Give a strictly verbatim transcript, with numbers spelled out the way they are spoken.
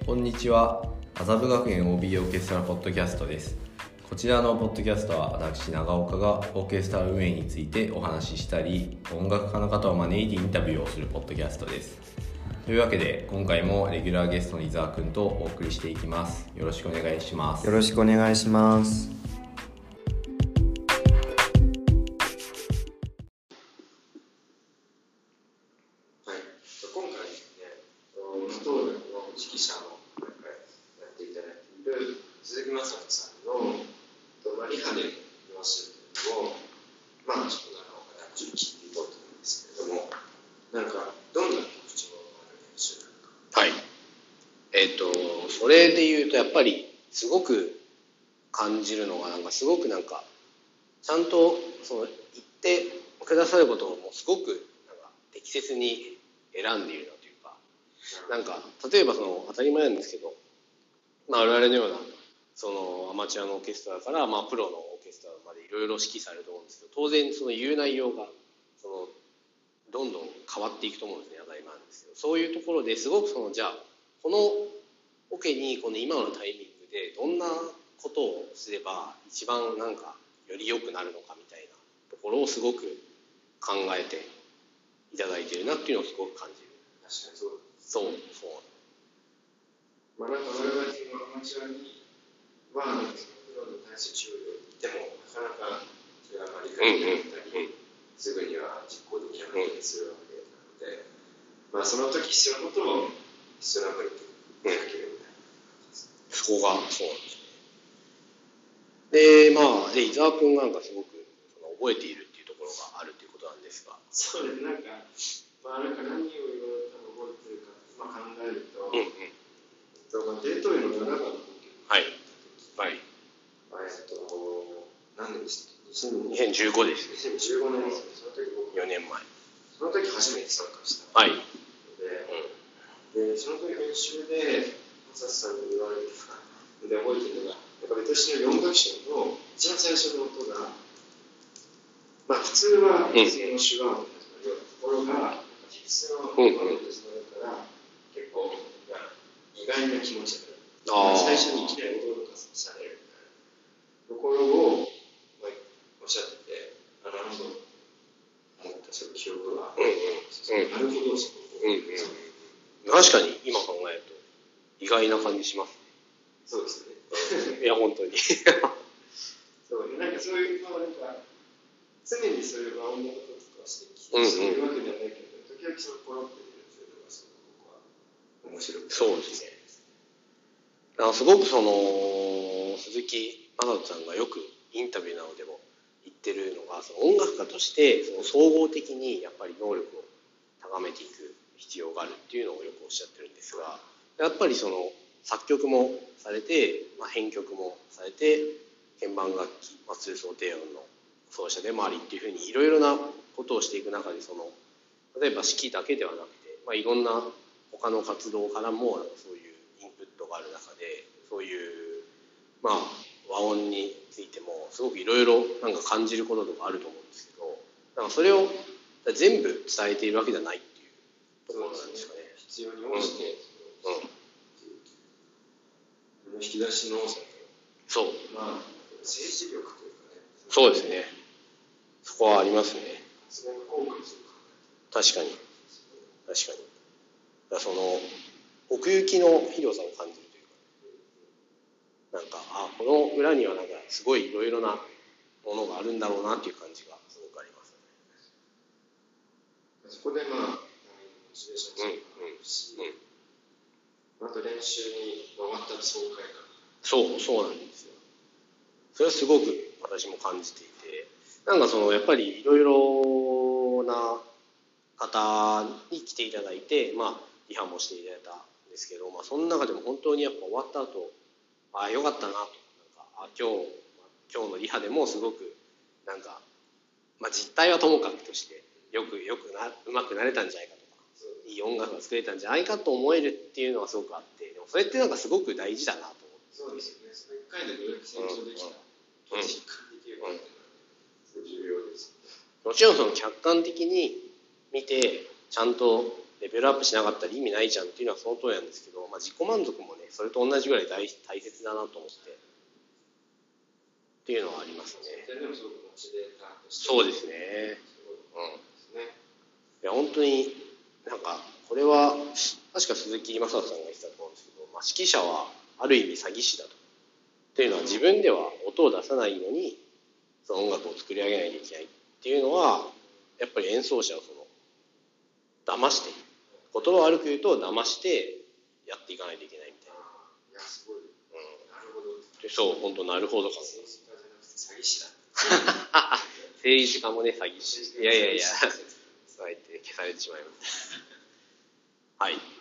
こんにちは。麻布学園 オービー オーケストラポッドキャストです。こちらのポッドキャストは私長岡がオーケストラ運営についてお話ししたり、音楽家の方を招いてインタビューをするポッドキャストです。というわけで今回もレギュラーゲストの伊沢くんとお送りしていきます。よろしくお願いします。 よろしくお願いします。 それでいうとやっぱりすごく感じるのがなんかすごくなんかちゃんとその言ってくださることをもうすごくなんか適切に選んでいるなというか、なんか例えばその当たり前なんですけど、まあ、我々のようなそのアマチュアのオーケストラからまあプロのオーケストラまでいろいろ指揮されると思うんですけど、当然その言う内容がそのどんどん変わっていくと思うんですね。当たり前なんですけど、そういうところですごくそのじゃあこのオケにこの今のタイミングでどんなことをすれば一番なんかより良くなるのかみたいなところをすごく考えていただいているなっていうのをすごく感じる。 確かにそうそうそうまあなんか我々のアマチュアにはなんかそのプロに対して注意を言ってもなかなかそれが理解できなかったり、うんうん、すぐには実行できなかったりするわけなので、まあその時必要なことを必要な分にかける。 そこがそうなんですね。で、まあ、で伊沢君なんかすごくその覚えているっていうところがあるということなんですが。 そうです。なんか、まあなんか何を言われたの覚えてるか、まあ、考えると、うんうん、えっとまあ、デートイのななばんの時はいはい。 えっと何年でしたっけ？ にせんじゅうごです。 にせんじゅうごねんですね。その時僕よねんまえ。 その時初めて参加した。 はい。 で、うん、でその時練習でマサさんに言われたで覚えてるのが、やっぱり私のよん楽章の一番最初の音が、まあ普通は普通の手話音に始まるようなところが、必須の音に始まるから、結構意外な気持ちになる。最初にいきなり驚かされるみたいなところを、まあ、おっしゃってて、あ、なるほど思ったその記憶が、うんうん、なるほどそこ、うんうん、 確かに今考えると意外な感じします。 そうですね。 いや本当に。 そうなんかそういうのなんか常にそれは音楽とかしてきているわけではないけど、時々そのポロって出るというのがすごく僕は面白い。 そうですね。だからすごくその鈴木雅人さんがよくインタビューなどでも言ってるのが、その音楽家としてその総合的にやっぱり能力を高めていく必要があるっていうのをよくおっしゃってるんですが、やっぱりその作曲もされて、まあ、編曲もされて、鍵盤楽器、まあ、通奏低音の奏者でもありっていうふうにいろいろなことをしていく中で、その例えば指揮だけではなくて、まあ、いろんな他の活動からもそういうインプットがある中で、そういうまあ和音についてもすごくいろいろなんか感じることとかあると思うんですけど、なんかそれを全部伝えているわけじゃないっていうところなんですかね。 必要に応じて、うんうん引き出しの多さと、 そう、 まあ政治力というかね、 そうですね。そこはありますね。 それが効果する確かに確かに。だその奥行きの広さを感じるというか、なんかあこの裏にはなんかすごいいろいろなものがあるんだろうなっていう感じがすごくありますね。そこでまあモチベーションもあるし、うんうんあと練習に終わったら爽快感。 そうそうなんですよ。それはすごく私も感じていて、なんかそのやっぱりいろいろな方に来ていただいて、まあリハもしていただいたんですけど、まあその中でも本当にやっぱ終わった後、ああよかったなと、なんかあ今日今日のリハでもすごくなんかまあ実態はともかくとしてよくよくなうまくなれたんじゃないか。いい音楽が作れたんじゃないかと思えるっていうのはすごくあって、でもそれってなんかすごく大事だなと思って。 そうですよね。そのいっかいでどれだけ成長できた、うん、実感できるかっていうのはすごい重要です。 もちろんその客観的に見てちゃんとレベルアップしなかったら意味ないじゃんっていうのはその通りなんですけど、まあ、自己満足もねそれと同じぐらい 大, 大切だなと思ってっていうのはありますね。そうですね。うん。いや本当になんかこれは確か鈴木正人さんが言ってたと思うんですけど、まあ、指揮者はある意味詐欺師だと。っていうのは自分では音を出さないのにその音楽を作り上げないといけないっていうのはやっぱり演奏者をその騙して言葉を悪く言うと騙してやっていかないといけないみたいな。 いやすごい、うん、なるほど。 でそう本当なるほどかも。 政治家じゃなくて詐欺師だ。 政治家もね詐欺師。いやいやいやそうやって消されてしまいます。はい。